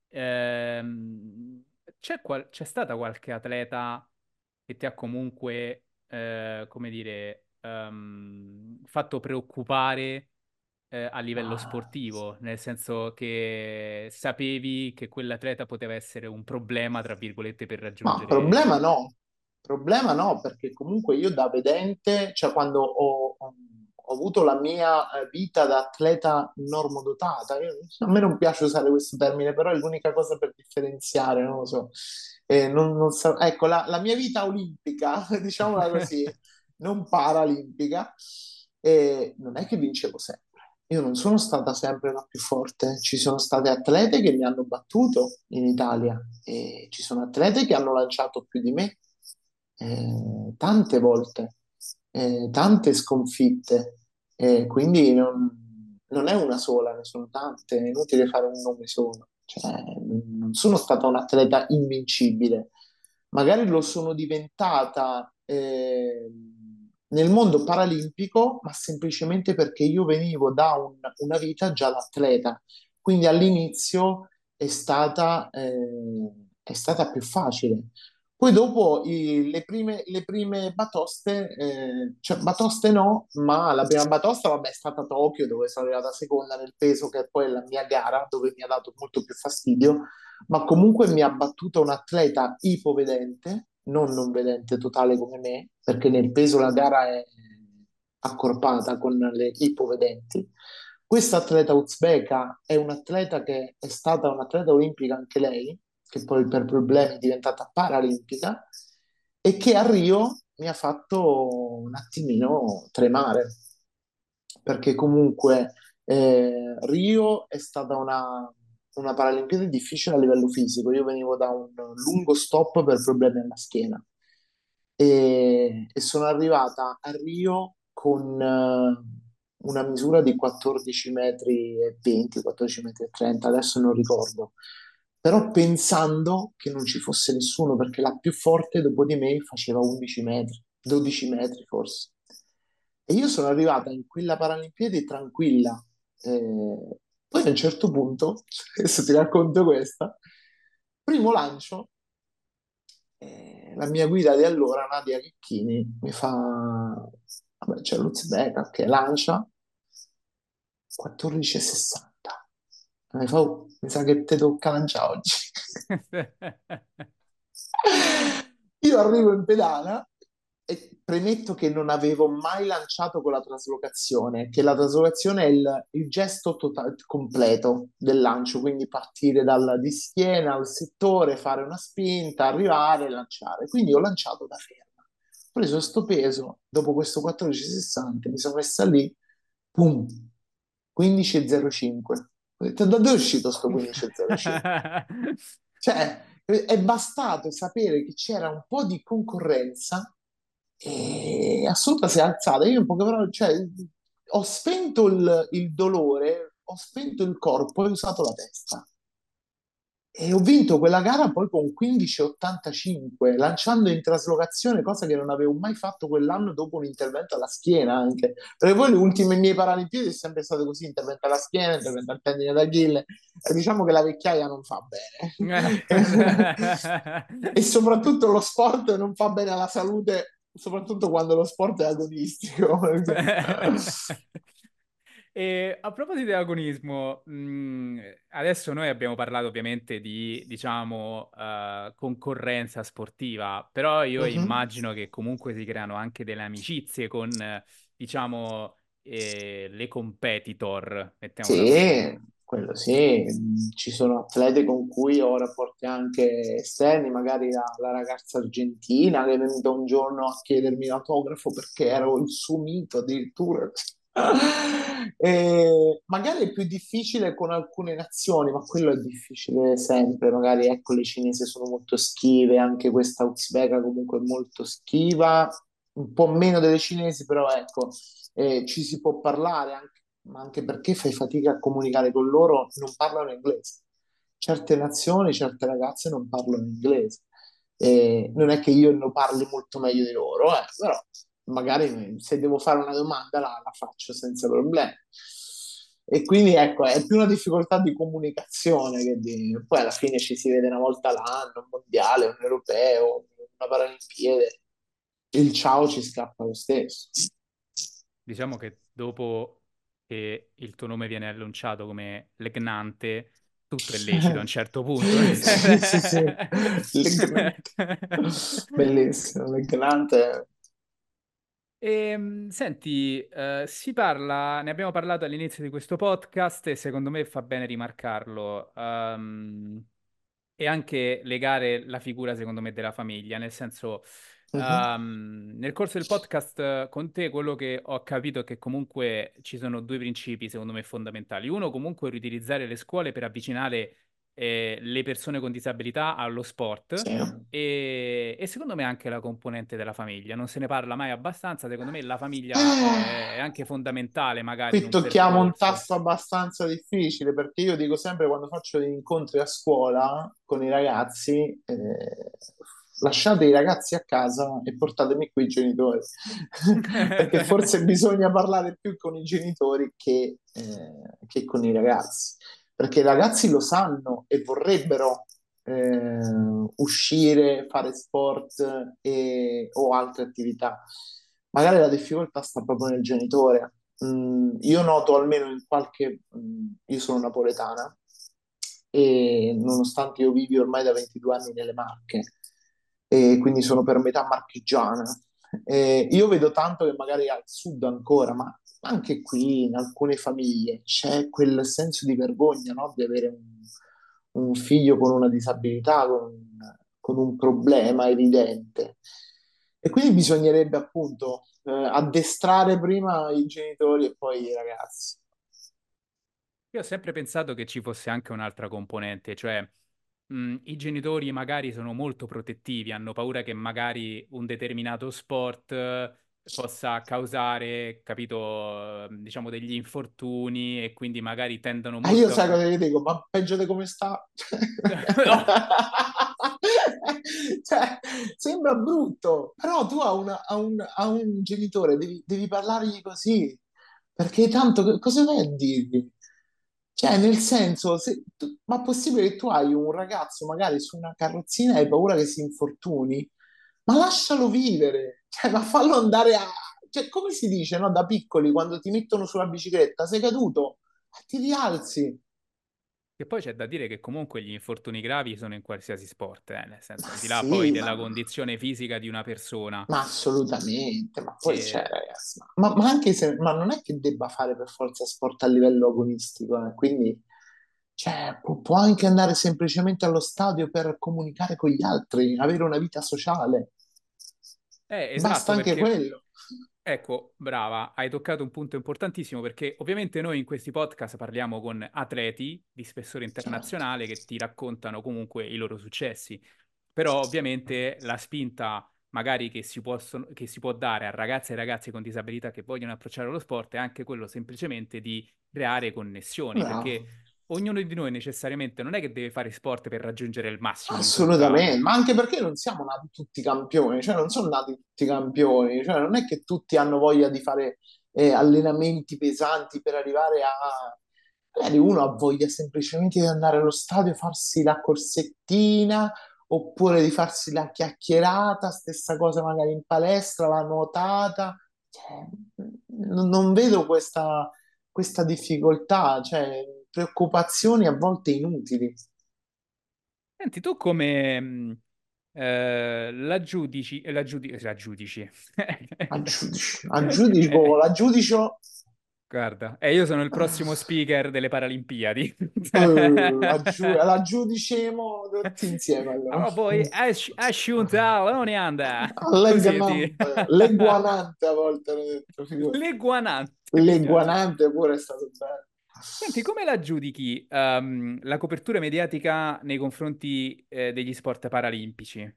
Ehm, c'è qual- c'è stata qualche atleta che ti ha comunque, eh, come dire, ehm, fatto preoccupare, eh, a livello Ma, sportivo, nel senso che sapevi che quell'atleta poteva essere un problema, tra virgolette, per ma raggiungere... problema no, problema no, perché comunque io da vedente, cioè quando ho, ho- ho avuto la mia eh, vita da atleta normodotata, io- a me non piace usare questo termine, però è l'unica cosa per differenziare, non lo so. Eh, non- non so- ecco, la, la mia vita olimpica, diciamola così, non paralimpica, e non è che vincevo sempre. Io non sono stata sempre la più forte, ci sono state atlete che mi hanno battuto in Italia e ci sono atlete che hanno lanciato più di me, eh, tante volte, eh, tante sconfitte, e quindi non, non è una sola, ne sono tante, è inutile fare un nome solo. Cioè, non sono stata un atleta invincibile, magari lo sono diventata eh, nel mondo paralimpico, ma semplicemente perché io venivo da un- una vita già da atleta, quindi all'inizio è stata, eh, è stata più facile. Poi dopo i- le prime, le prime batoste, eh, cioè batoste no, ma la prima batosta vabbè, è stata a Tokyo dove sono arrivata seconda nel peso, che poi è la mia gara, dove mi ha dato molto più fastidio, ma comunque mi ha battuta un atleta ipovedente, non non vedente totale come me, perché nel peso la gara è accorpata con le ipovedenti. Questa atleta uzbeka è un'atleta che è stata un'atleta olimpica anche lei, che poi per problemi è diventata paralimpica, e che a Rio mi ha fatto un attimino tremare, perché comunque eh, Rio è stata una, una Paralimpiade difficile a livello fisico. Io venivo da un lungo stop per problemi alla schiena e, e sono arrivata a Rio con eh, una misura di quattordici metri e venti, quattordici metri e trenta, adesso non ricordo, però pensando che non ci fosse nessuno, perché la più forte dopo di me faceva undici metri, dodici metri forse. E io sono arrivata in quella Paralimpiade tranquilla. Eh, poi a un certo punto, adesso ti racconto questa, primo lancio, eh, la mia guida di allora, Nadia Chicchini, mi fa, vabbè, c'è l'Uzbeka che lancia quattordici e sessanta. Mi fa, "Oh, mi sa che te tocca lanciare oggi." Io arrivo in pedana e premetto che non avevo mai lanciato con la traslocazione, che la traslocazione è il, il gesto tota- completo del lancio, quindi partire dal, di schiena al settore, fare una spinta, arrivare e lanciare. Quindi ho lanciato da ferma. Ho preso sto peso, dopo questo quattordici sessanta, mi sono messa lì, pum, quindici e zero cinque. Ho detto, da dove è uscito sto quindici e zero cinque? Cioè, eh, è bastato sapere che c'era un po' di concorrenza e Assunta si è alzata. Io in poche parole, cioè, ho spento il, il dolore, ho spento il corpo e ho usato la testa. E ho vinto quella gara poi con quindici e ottantacinque, lanciando in traslocazione, cosa che non avevo mai fatto quell'anno dopo un intervento alla schiena anche. Perché poi le ultime mie Paralimpiadi è sempre stato così, intervento alla schiena, intervento al tendine d'Achille. E diciamo che la vecchiaia non fa bene. E soprattutto lo sport non fa bene alla salute, soprattutto quando lo sport è agonistico. E a proposito di agonismo, mh, adesso noi abbiamo parlato ovviamente di, diciamo, eh, concorrenza sportiva, però io Mhm. immagino che comunque si creano anche delle amicizie con, eh, diciamo, eh, le competitor, mettiamola così. Sì, quello sì, mm, ci sono atlete con cui ho rapporti anche esterni, magari la, la ragazza argentina che è venuta un giorno a chiedermi l'autografo perché ero il suo mito addirittura. E magari è più difficile con alcune nazioni, ma quello è difficile sempre. Magari ecco, le cinesi sono molto schive, anche questa uzbeka comunque è molto schiva, un po' meno delle cinesi, però ecco, eh, ci si può parlare anche, ma anche perché fai fatica a comunicare con loro, non parlano inglese. Certe nazioni, certe ragazze non parlano inglese. E non è che io lo parli molto meglio di loro, eh, però magari se devo fare una domanda la, la faccio senza problemi. E quindi ecco, è più una difficoltà di comunicazione che di... Poi alla fine ci si vede una volta l'anno, un mondiale, un europeo, una Paralimpiade, il ciao ci scappa lo stesso. Diciamo che dopo che il tuo nome viene annunciato come Legnante, tutto è lecito a un certo punto. Sì, sì, sì, Legnante. Bellissimo, Legnante. E, senti, eh, si parla, ne abbiamo parlato all'inizio di questo podcast e secondo me fa bene rimarcarlo, ehm, e anche legare la figura, secondo me, della famiglia, nel senso, Mhm. ehm, nel corso del podcast eh, con te, quello che ho capito è che comunque ci sono due principi, secondo me, fondamentali. Uno, comunque, riutilizzare le scuole per avvicinare eh, le persone con disabilità allo sport. Sì. E, e secondo me anche la componente della famiglia, non se ne parla mai abbastanza, secondo me la famiglia Eh, è, è anche fondamentale magari in Qui un tocchiamo un percorso. tasto abbastanza difficile perché io dico sempre quando faccio degli incontri a scuola con i ragazzi, eh, lasciate i ragazzi a casa e portatemi qui i genitori, perché forse bisogna parlare più con i genitori che, eh, che con i ragazzi, perché i ragazzi lo sanno e vorrebbero eh, uscire, fare sport e- o altre attività. Magari la difficoltà sta proprio nel genitore. Mm, io noto almeno in qualche... mm, io sono napoletana e nonostante io vivi ormai da ventidue anni nelle Marche e quindi sono per metà marchigiana, e io vedo tanto che magari al sud ancora, ma anche qui in alcune famiglie c'è quel senso di vergogna, no? Di avere un, un figlio con una disabilità, con, con un problema evidente. E quindi bisognerebbe appunto eh, addestrare prima i genitori e poi i ragazzi. Io ho sempre pensato che ci fosse anche un'altra componente, cioè mh, i genitori magari sono molto protettivi, hanno paura che magari un determinato sport eh, possa causare, capito, eh, diciamo degli infortuni e quindi magari tendono Ah, io molto sai a... cosa gli dico? Ma peggio di come sta? No! Cioè, sembra brutto, però tu a, una- a un, a un genitore devi, devi parlargli così, perché tanto che- cosa vai a dirgli? Cioè, nel senso, se tu- ma è possibile che tu hai un ragazzo magari su una carrozzina e hai paura che si infortuni? Ma lascialo vivere, cioè, ma fallo andare a... Cioè, come si dice, no? Da piccoli, quando ti mettono sulla bicicletta, sei caduto, eh, ti rialzi. E poi c'è da dire che comunque gli infortuni gravi sono in qualsiasi sport, eh, nel senso, Ma al di là poi sì, della ma, condizione fisica di una persona. ma assolutamente, ma poi c'è, E ragazzi, ma, ma anche se, ma non è che debba fare per forza sport a livello agonistico, eh, quindi, cioè, può, può anche andare semplicemente allo stadio per comunicare con gli altri, avere una vita sociale, Eh, basta esatto, anche perché, quello. ecco, brava, hai toccato un punto importantissimo perché ovviamente noi in questi podcast parliamo con atleti di spessore Certo. internazionale che ti raccontano comunque i loro successi, però ovviamente la spinta magari che si possono- che si può dare a ragazze e ragazzi con disabilità che vogliono approcciare lo sport è anche quello semplicemente di creare connessioni, Bravo. perché ognuno di noi necessariamente non è che deve fare sport per raggiungere il massimo Assolutamente, risultato. ma anche perché non siamo nati tutti campioni, cioè non sono nati tutti campioni, cioè non è che tutti hanno voglia di fare eh, allenamenti pesanti per arrivare a... Magari uno ha voglia semplicemente di andare allo stadio e farsi la corsettina, oppure di farsi la chiacchierata, stessa cosa magari in palestra, la nuotata. Cioè, n- non vedo questa, questa difficoltà, cioè preoccupazioni a volte inutili. Senti, tu come mh, eh, la giudici, la giudi- la giudici. A giudice, a giudico, la giudicio, Guarda, e io sono il prossimo speaker delle Paralimpiadi. eh, la, giu- la giudicemo tutti insieme allora. Allora poi esci, esci un tallone anda. Così ti... Leganante, leguanante a volte hanno detto, figurati. Leguanante, mi piace. Leguanante pure è stato bello. Senti, come la giudichi ehm, la copertura mediatica nei confronti eh, degli sport paralimpici?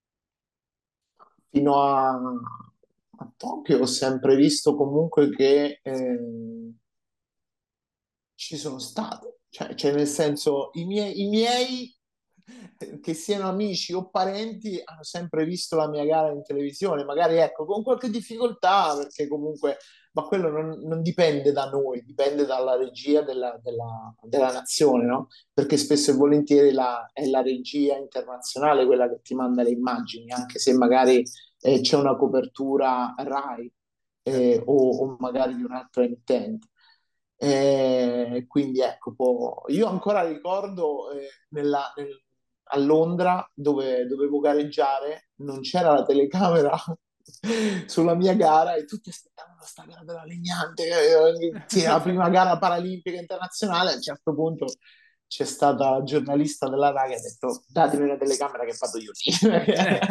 Fino a, a Tokyo ho sempre visto comunque che eh, ci sono state, cioè, cioè nel senso i miei, i miei che siano amici o parenti, hanno sempre visto la mia gara in televisione, magari ecco, con qualche difficoltà, perché comunque, ma quello non, non dipende da noi, dipende dalla regia della, della- della nazione, no? Perché spesso e volentieri la- è la regia internazionale quella che ti manda le immagini, anche se magari eh, c'è una copertura Rai eh, Certo. o, o magari di un'altra emittente. Eh, quindi ecco, po- io ancora ricordo eh, nella- nel- a Londra dove dovevo gareggiare, non c'era la telecamera sulla mia gara e tutti aspettavano sta gara della Legnante, eh, sì, la prima gara paralimpica internazionale. A un certo punto c'è stata la giornalista della Rai che ha detto datemi una telecamera che vado io lì.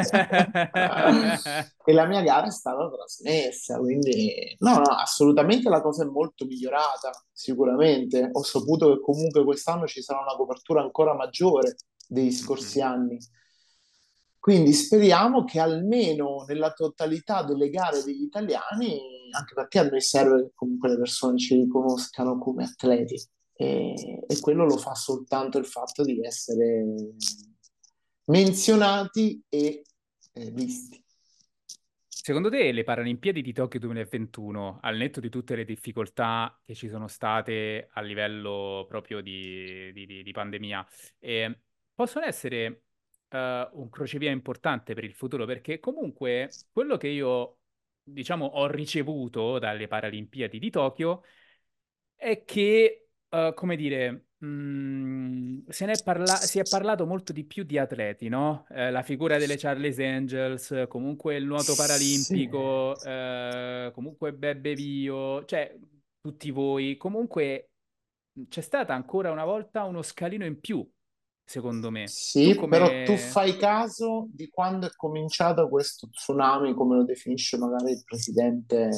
E la mia gara è stata trasmessa, quindi no, no, assolutamente la cosa è molto migliorata, sicuramente. Ho saputo che comunque quest'anno ci sarà una copertura ancora maggiore dei Mhm. scorsi anni. Quindi speriamo che almeno nella totalità delle gare degli italiani, anche perché a noi serve che comunque le persone ci riconoscano come atleti, e, e quello lo fa soltanto il fatto di essere menzionati e eh, visti. Secondo te le Paralimpiadi di Tokyo duemilaventuno, al netto di tutte le difficoltà che ci sono state a livello proprio di, di- di- di pandemia, eh, possono essere eh, un crocevia importante per il futuro? Perché comunque quello che io, diciamo, ho ricevuto dalle Paralimpiadi di Tokyo è che, eh, come dire, mh, se ne è parla- si è parlato molto di più di atleti, no? Eh, la figura delle Charles Angels, comunque il nuoto Sì, paralimpico, eh, comunque Bebe Vio, cioè tutti voi, comunque c'è stata ancora una volta uno scalino in più, secondo me. Tu sì, però tu come... fai caso di quando è cominciato questo tsunami, come lo definisce magari il presidente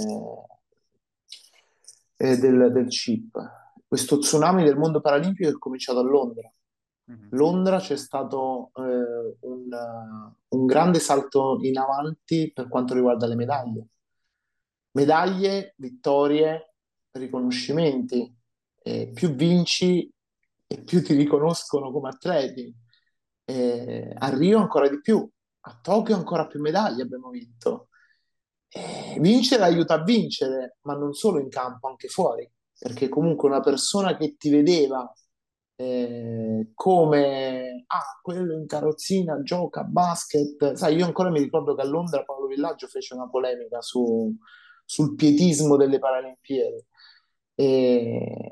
eh, del, del C I P. Questo tsunami del mondo paralimpico è cominciato a Londra. Mhm. Londra c'è stato eh, un, eh, un grande salto in avanti per quanto riguarda le medaglie. Medaglie, vittorie, riconoscimenti. Eh, più vinci e più ti riconoscono come atleti. Eh, a Rio ancora di più, a Tokyo ancora più medaglie abbiamo vinto. Eh, vincere aiuta a vincere, ma non solo in campo, anche fuori, perché comunque una persona che ti vedeva eh, come ah, quello in carrozzina gioca a basket. Sai, io ancora mi ricordo che a Londra Paolo Villaggio fece una polemica su- sul pietismo delle Paralimpiadi. E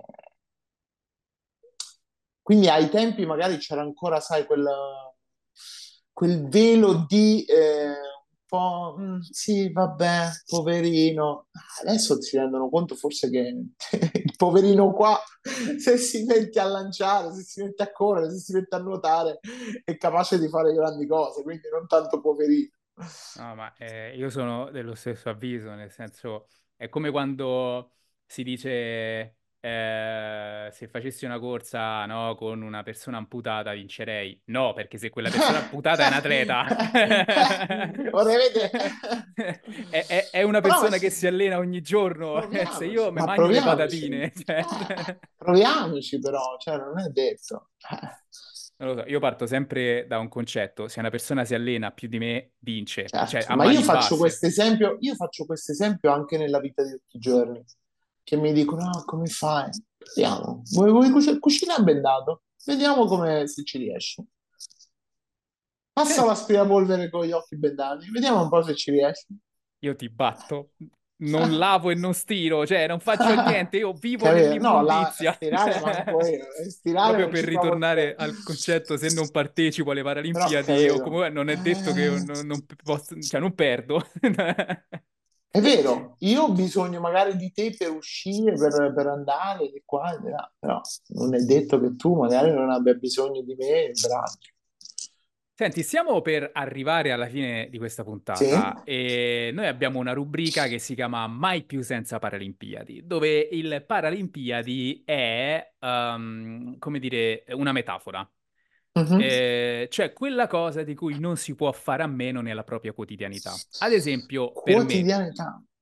quindi ai tempi magari c'era ancora, sai, quel, quel velo di eh, un po', "Mm, sì, vabbè, poverino." Adesso si rendono conto forse che il poverino qua, se si mette a lanciare, se si mette a correre, se si mette a nuotare, è capace di fare grandi cose, quindi non tanto poverino. No, ma eh, io sono dello stesso avviso, nel senso, è come quando si dice eh, se facessi una corsa, no, con una persona amputata vincerei. No, perché se quella persona amputata è un atleta, Vorrei vedere. è, è- è una Però persona che si allena ogni giorno. Se io proviamoci, mi ma mangio le proviamoci. patatine, cioè, Eh, proviamoci però, cioè non è detto. Eh, non lo so, io parto sempre da un concetto: se una persona si allena più di me, vince, cioè certo, a ma io mani faccio basse. questo esempio, io faccio questo esempio anche nella vita di tutti i giorni, che mi dicono, ah, come fai? Vediamo, vuoi, vuoi cuci- cucina bendato? Vediamo come se ci riesci. Passa Senti, l'aspirapolvere con gli occhi bendati, vediamo un po' se ci riesci. io ti batto, non lavo e non stiro, cioè non faccio niente, io vivo Capito? No, la, nell'immondizia. stirare manco io, stirare Proprio non per ci provo ritornare nemmeno. al concetto, se non partecipo alle Però Paralimpiadi o capito. comunque non è detto che io Eh, non, non posso, cioè non perdo. è vero, io ho bisogno magari di te per uscire, per, per andare di qua e di là, però non è detto che tu magari non abbia bisogno di me per altro. Senti, stiamo per arrivare alla fine di questa Sì? puntata e noi abbiamo una rubrica che si chiama Mai più senza Paralimpiadi, dove il Paralimpiadi è, ehm, come dire, una metafora. Mhm. Eh, cioè quella cosa di cui non si può fare a meno nella propria quotidianità. Ad esempio, per me, Quotidianità.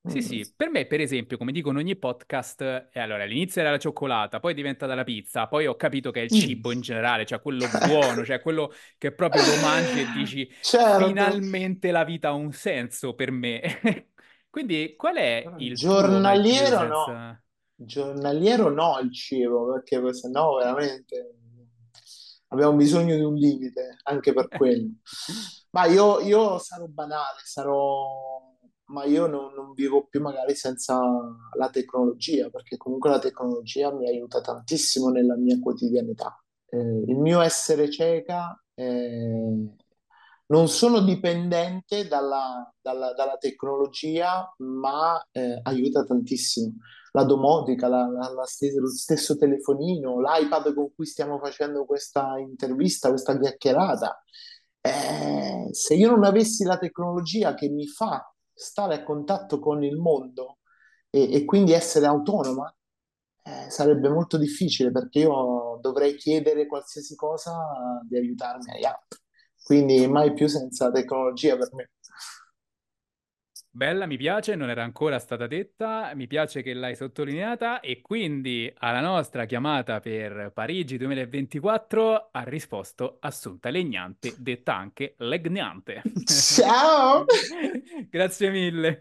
Sì, Mm. sì, per me, per esempio, come dico in ogni podcast, eh, allora all'inizio era la cioccolata, poi è diventata la pizza, poi ho capito che è il Mm. cibo in generale, cioè quello buono, cioè quello che proprio lo mangi e dici Certo. finalmente la vita ha un senso per me. Quindi qual è il tuo mai più Giornaliero no, senza... giornaliero no il cibo, perché poi se no veramente abbiamo bisogno di un limite anche per quello. Ma io, io sarò banale, sarò... ma io non, non vivo più magari senza la tecnologia, perché comunque la tecnologia mi aiuta tantissimo nella mia quotidianità. Eh, il mio essere cieca, eh, non sono dipendente dalla, dalla- dalla tecnologia, ma eh, aiuta tantissimo. La domotica, la- la- la stes- lo stesso telefonino, l'iPad con cui stiamo facendo questa intervista, questa chiacchierata. Eh, se io non avessi la tecnologia che mi fa stare a contatto con il mondo e, e quindi essere autonoma, eh, sarebbe molto difficile perché io dovrei chiedere qualsiasi cosa di aiutarmi agli altri. Quindi mai più senza tecnologia per me. Bella, mi piace, non era ancora stata detta, mi piace che l'hai sottolineata e quindi alla nostra chiamata per Parigi duemilaventiquattro ha risposto Assunta Legnante, detta anche Legnante. Ciao! Grazie mille.